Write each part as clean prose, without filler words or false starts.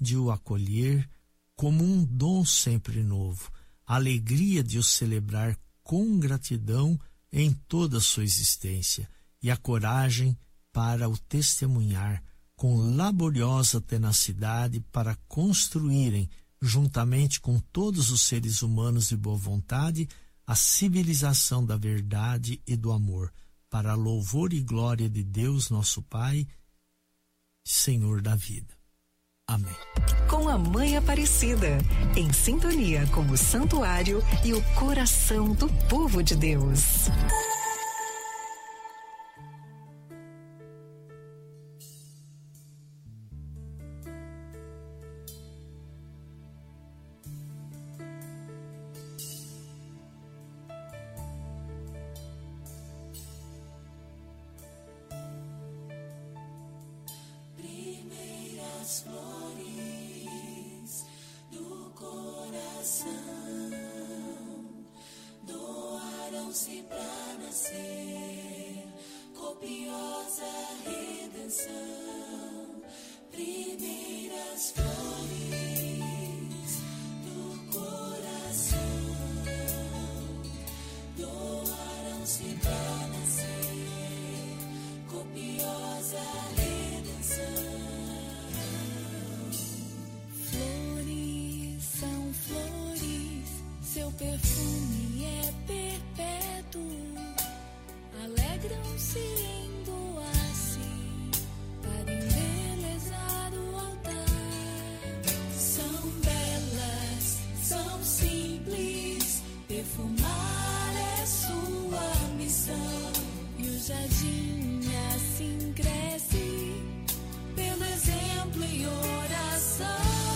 de o acolher como um dom sempre novo, a alegria de o celebrar com gratidão em toda a sua existência e a coragem para o testemunhar com laboriosa tenacidade para construírem, juntamente com todos os seres humanos de boa vontade, a civilização da verdade e do amor, para louvor e glória de Deus nosso Pai, Senhor da vida. Amém. Com a Mãe Aparecida, em sintonia com o santuário e o coração do povo de Deus. Flores do coração doaram-se pra nascer, copiosa redenção. Primeiras flores do coração doaram-se pra nascer, copiosa redenção. Seu perfume é perpétuo, alegram-se em doar-se para embelezar o altar. São belas, são simples, perfumar é sua missão. E o jardim assim cresce, pelo exemplo e oração.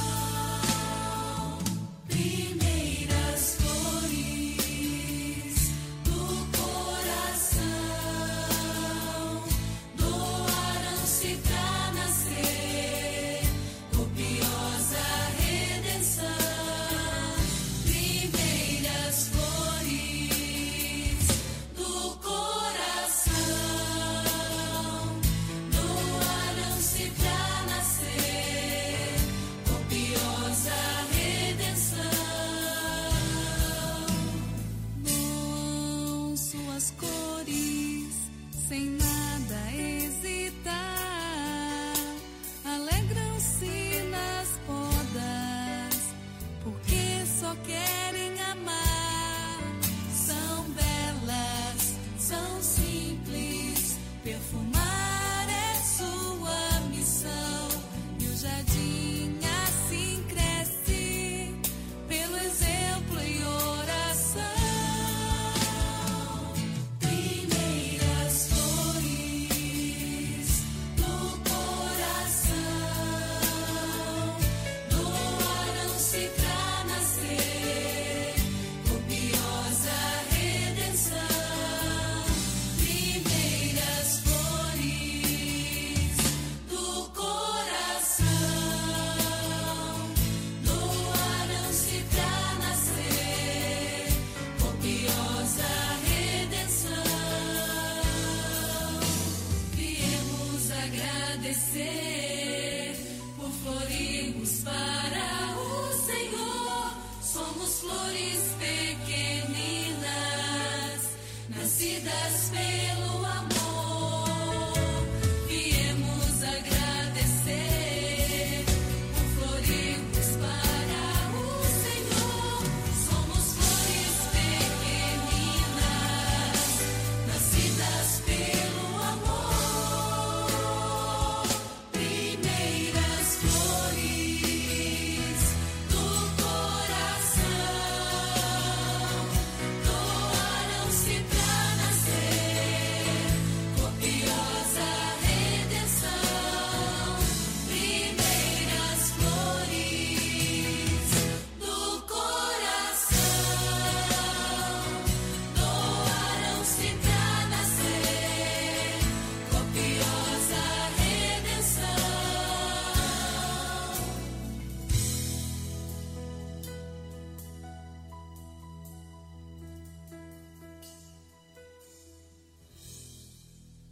Por florirmos para o Senhor, somos flores pequeninas, nascidas pelo amor. Viemos agradecer por florirmos para o Senhor, somos flores pequeninas, nascidas pelo amor.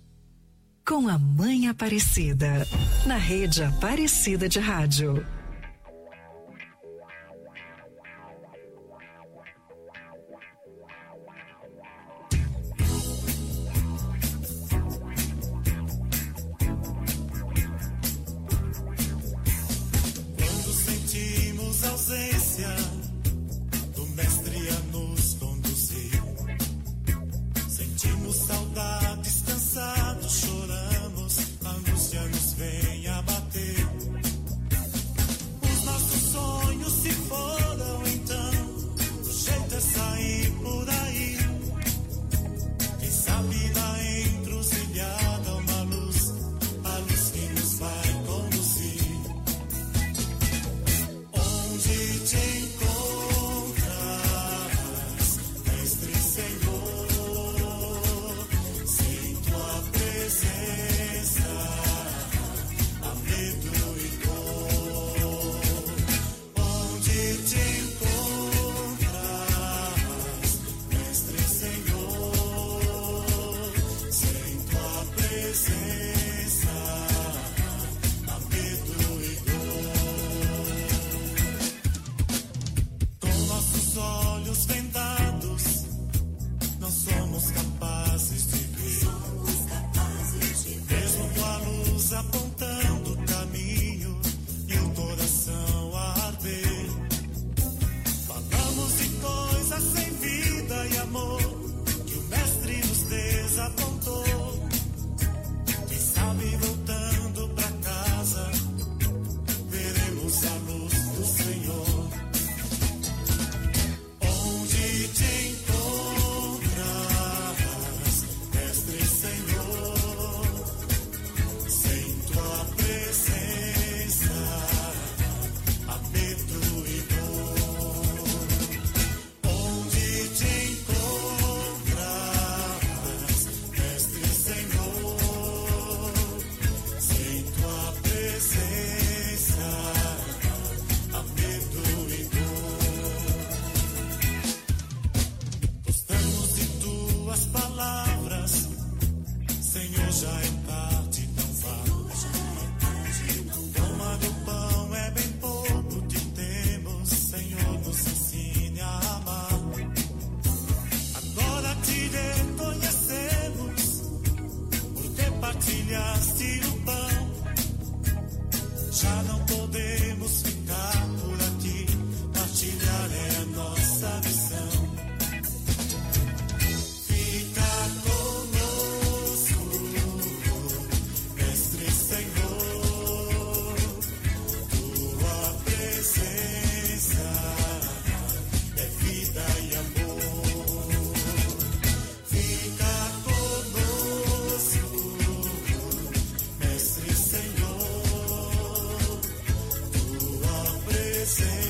Com a Mãe Aparecida, na Rede Aparecida de Rádio. presente.